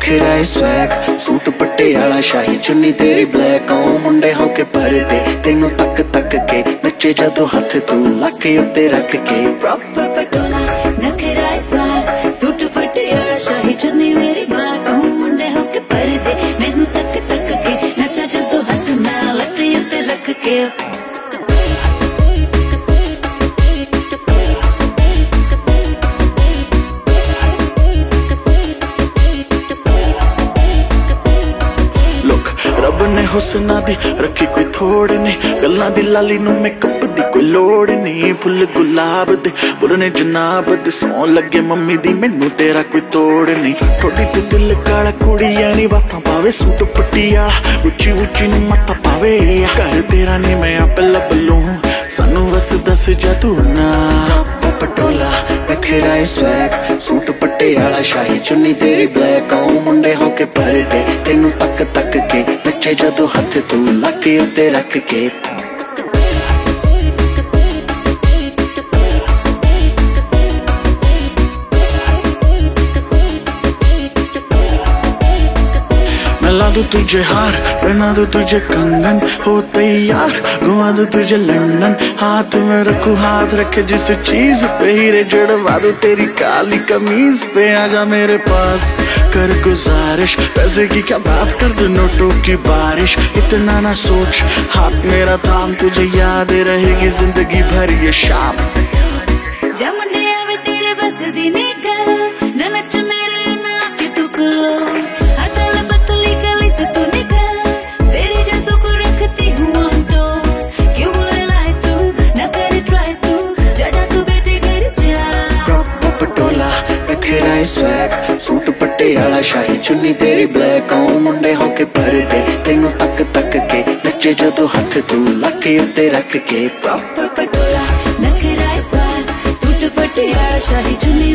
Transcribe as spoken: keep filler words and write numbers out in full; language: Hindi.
नखरा स्वैग सूट पटियाला शाही चुन्नी तेरी ब्लैक ओ मुंडे होके परदे तेनू तक तक के नचे जदों हथ तू लक उत्ते रख के प्रॉपर पटोला नखरा स्वैग सूट पटियाला शाही चुन्नी मेरी ब्लैक ओ मुंडे होके परदे मैनू तक तक के नचे जदों हथ मैं लक उत्ते रख के रब ने हुस्ना दी रखी कोई थोड़ नहीं गल्लां दी लाली नू मेकअप दी कोई लोड़ नहीं फुल गुलाब दे बुरने जनाब दे सौ लगे मम्मी दी मैनू तेरा कोई तोड़ नहीं थोड़ी ते दिल काला कुड़िया नी बातां पावे सूट पटियाला उच्ची उच्ची नू मत्था पावे कर तेरा नी मैं आप लब लूं सानू बस दस जा तू ना पटोला नखरा स्वैग सूट पटियाला शाही चुन्नी तेरी ब्लैक ओ मुंडे होके परदे तेनू तक तक के नचे जदों हथ तू लक उत्ते रख के ला दूं तुझे हार पहना दूं तुझे कंगन हो तैयार घुमा दूं तुझे लंदन हाथ में रखूं हाथ रखे जिस चीज पे हीरे जड़वा दूं तेरी काली कमीज पे आजा मेरे पास कर गुजारिश पैसे की क्या बात कर दो नोटों की बारिश इतना ना सोच हाथ मेरा थाम तुझे याद रहेगी जिंदगी भर ये शाम जमने आवे तेरे बस दी निकल ना नच मेरे ना कि तू क्लोज अचल पतली गली से तू निकल तेरे जैसों को रखती हूँ ऑन टोस क्यों बोले लाए तू ना करे ट्राई तू जा जा तू बेटे घर जा प्रॉपर पटोला नखरा स्वैग सूट पटियाला शाही चुन्नी तेरी ब्लैक ओ मुंडे होके परदे तेनू तक तक के नचे जदों हथ तू लक उत्ते रख के प्रॉपर पटोला नखरा स्वैग सूट पटियाला शाही चुन्नी